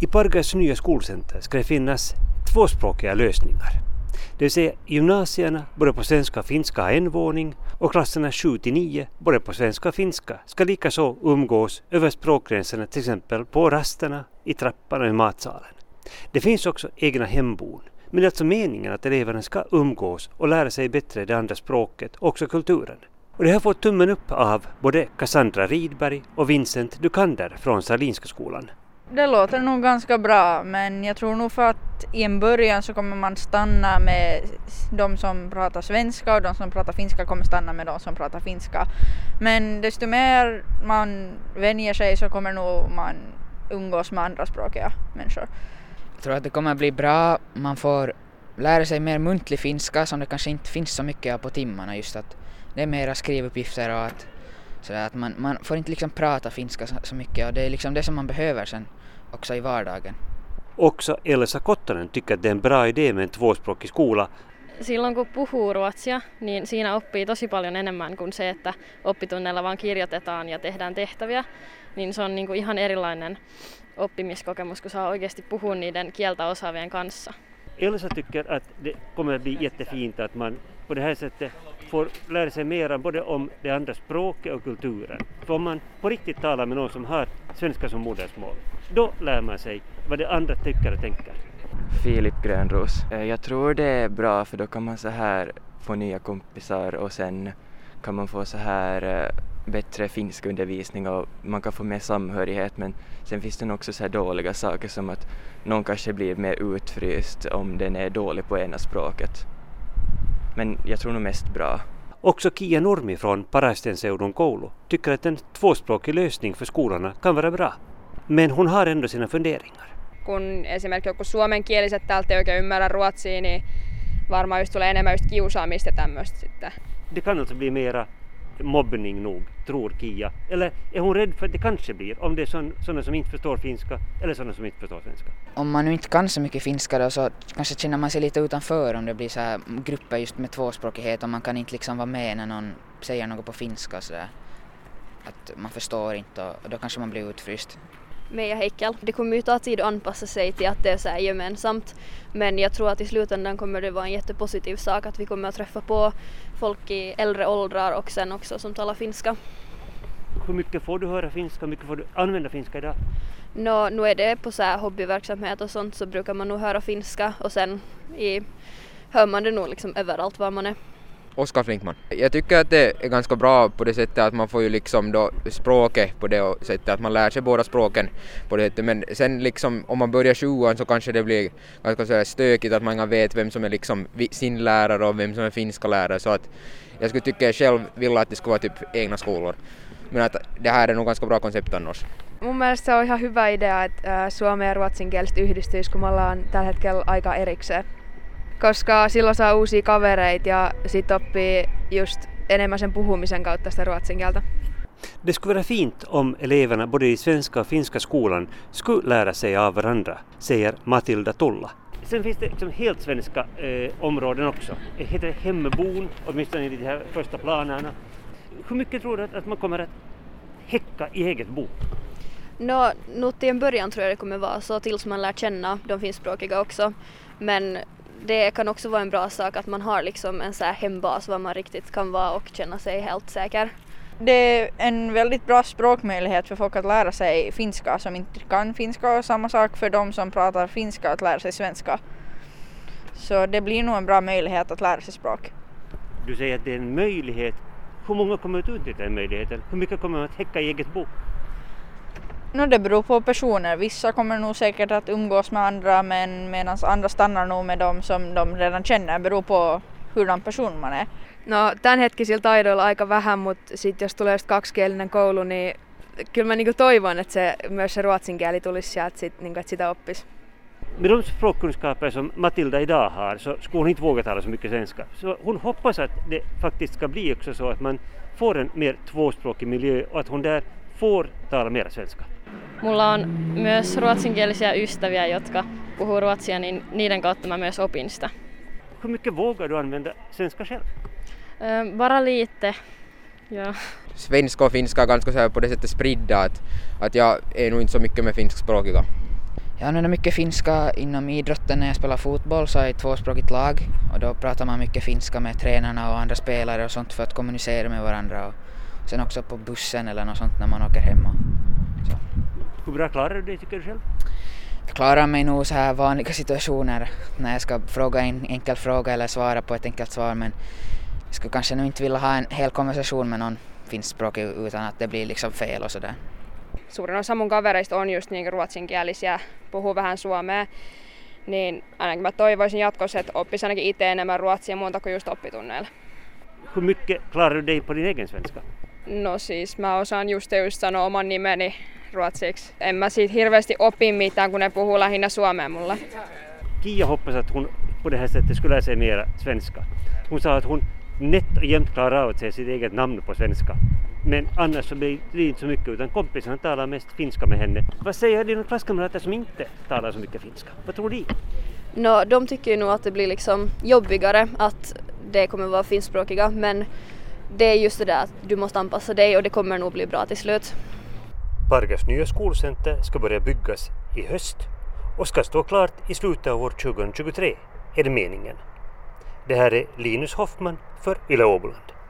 I Pargas nya skolcenter ska det finnas tvåspråkiga lösningar. Det vill säga gymnasierna både på svenska och finska har en våning och klasserna 7-9 både på svenska och finska ska likaså umgås över språkgränserna, till exempel på rasterna, i trappan och i matsalen. Det finns också egna hembon, men det är alltså meningen att eleverna ska umgås och lära sig bättre det andra språket och också kulturen. Och det har fått tummen upp av både Cassandra Rydberg och Vincent Dukander från Salinska skolan. Det låter nog ganska bra, men jag tror nog för att i en början så kommer man stanna med de som pratar svenska och de som pratar finska kommer stanna med de som pratar finska. Men desto mer man vänjer sig så kommer nog man umgås med andra språkiga människor. Jag tror att det kommer bli bra. Man får lära sig mer muntlig finska som det kanske inte finns så mycket av på timmarna, just att det är mera skrivuppgifter och att man får inte liksom prata finska så mycket, och det är liksom det som man behöver sen också i vardagen. Också Elsa Kottonen tycker att det är en bra idé med en tvåspråkig skola. Silloin kun puhuu ruotsia, niin siinä oppii tosi paljon enemmän kuin se, että oppitunneilla vaan kirjoitetaan ja tehdään tehtäviä. Niin se on niin kuin ihan erilainen oppimiskokemus, kun saa oikeasti puhua niiden kieltä osaavien kanssa. Elsa tycker att det kommer att bli jättefint att man på det här sättet får lära sig mer både om det andra språket och kulturen. För om man på riktigt talar med någon som har svenska som modersmål, då lär man sig vad det andra tycker och tänker. Filip Grönros. Jag tror det är bra, för då kan man så här få nya kompisar och sen kan man få så här bättre finsk undervisning och man kan få mer samhörighet, men sen finns det också så här dåliga saker som att någon kanske blir mer utfryst om den är dålig på ena språket. Men jag tror nog mest bra. Också Kia Nurmi från Parastenseudun koulu tycker att en tvåspråkig lösning för skolorna kan vara bra. Men hon har ändå sina funderingar. Kun esimerkiksi joku suomenkieliset täältä ei oikein ymmärrä ruotsia, niin varmaan just tulee enemmän just kiusaamista ja tämmöistä sitten. Det kan alltså bli mera mobbning nog, tror Kia. Eller är hon rädd för att det kanske blir, om det är sådana som inte förstår finska eller sådana som inte förstår svenska? Om man nu inte kan så mycket finska då, så kanske känner man sig lite utanför om det blir så här grupper just med tvåspråkighet och man kan inte liksom vara med när någon säger något på finska så där. Att man förstår inte och då kanske man blir utfryst. Meja Heikel. Det kommer ju ta tid att anpassa sig till att det är så här gemensamt, men jag tror att i slutändan kommer det vara en jättepositiv sak att vi kommer att träffa på folk i äldre åldrar och sen också som talar finska. Hur mycket får du höra finska? Hur mycket får du använda finska idag? Nu är det på så här hobbyverksamhet och sånt så brukar man nog höra finska och sen hör man det nog liksom överallt var man är. Oskar Flinkman. Jag tycker att det är ganska bra på det sättet att man får ju liksom då språket på det sättet att man lär sig båda språken på det sättet, men sen liksom om man börjar 20 så kanske det blir ganska så här stökigt att man vet vem som är liksom sin lärare och vem som är finska lärare, så att jag skulle tycka själv vill att det skulle vara typ egna skolor, men att det här är nog ganska bra koncept annars. Mun mielestä se on ihan hyvä idea, että suomen ja ruotsinkieliset yhdistyisi, kun me ollaan tällä hetkellä aika erikseen. Koska silloin saa uusia kavereita ja sit oppii just enemmän sen puhumisen kautta sitä ruotsin kieltä. Det skulle vara fint om eleverna både i svenska och finska skolan skulle lära sig av varandra, säger Matilda Tulla. Sen finns det liksom helt svenska områden också. Det heter hembon, åtminstone i de här första planerna. Hur mycket tror du att man kommer att häcka i eget bo? Nu till en början tror jag det kommer vara så tills man lär känna de finskspråkiga också. Men det kan också vara en bra sak att man har liksom en så här hembas var man riktigt kan vara och känna sig helt säker. Det är en väldigt bra språkmöjlighet för folk att lära sig finska som inte kan finska, och samma sak för de som pratar finska att lära sig svenska. Så det blir nog en bra möjlighet att lära sig språk. Du säger att det är en möjlighet. Hur många kommer att utnyttja den möjligheten? Hur mycket kommer man att häcka i eget bo? Det beror på personer. Vissa kommer nog säkert att umgås med andra, men medan andra stannar nog med dem som de redan känner. Beror på hurdan person man är. No tämänhetkisillä taidoilla aika vähän, mutta sitten jos tulee kaksikielinen koulu, niin kyllä mä niinku toivon, että myös se ruotsin kieli tulisi sieltä, niinku, että sitä oppisi. Med de språkkunskaper som Matilda idag har så skulle hon inte våga tala så mycket svenska. Så hon hoppas att det faktiskt ska bli också så att man får en mer tvåspråkig miljö och att hon där får tala mer svenska. Mulla on myös ruotsinkielisiä ystäviä, jotka puhuu ruotsia, niin niiden kautta mä myös opin sitä. Hur mycket vågar du använda svenska själv? Bara lite. Ja. Svenska och finska är ganska så här på det sättet spridda, att jag är nog inte så mycket med finskspråkiga. Jag använder mycket finska inom idrotten. När jag spelar fotboll så är jag i tvåspråkigt lag och då pratar man mycket finska med tränarna och andra spelare och sånt för att kommunicera med varandra. Och sen också på bussen eller något sånt när man åker hem. Så. Hur bra klarar du det tycker du själv? Jag klarar mig nog så här vanliga situationer när jag ska fråga en enkel fråga eller svara på ett enkelt svar, men jag skulle kanske nog inte vilja ha en hel konversation med någon finskspråkig utan att det blir liksom fel och sådär. Suurin osa mun kavereista on just niin ruotsinkielisiä, puhuu vähän suomea, niin ainakin mä toivoisin jatkossa, että oppisi ainakin itse enemmän ruotsia muuta kuin just oppitunneilla. Hur mycket klarar du dig på din egen svenska? No siis mä osaan just sanoa oman nimeni ruotsiksi. En mä siitä hirveästi opi mitään, kun ne puhuu lähinnä suomea mulle. Kia hoppas att hon på det här sättet skulle lära sig mer svenska. Hon sa att hon nätt och jämt klarar av att säga sitt eget namn på svenska. Men annars så blir det inte så mycket utan kompisarna talar mest finska med henne. Vad säger dina klasskamrater som inte talar så mycket finska? Vad tror de? No, de tycker ju nog att det blir liksom jobbigare att det kommer vara finskspråkiga, men det är just det där att du måste anpassa dig och det kommer nog bli bra till slut. Pargas nya skolcenter ska börja byggas i höst och ska stå klart i slutet av år 2023, är det meningen. Det här är Linus Hoffman för Yle Åboland.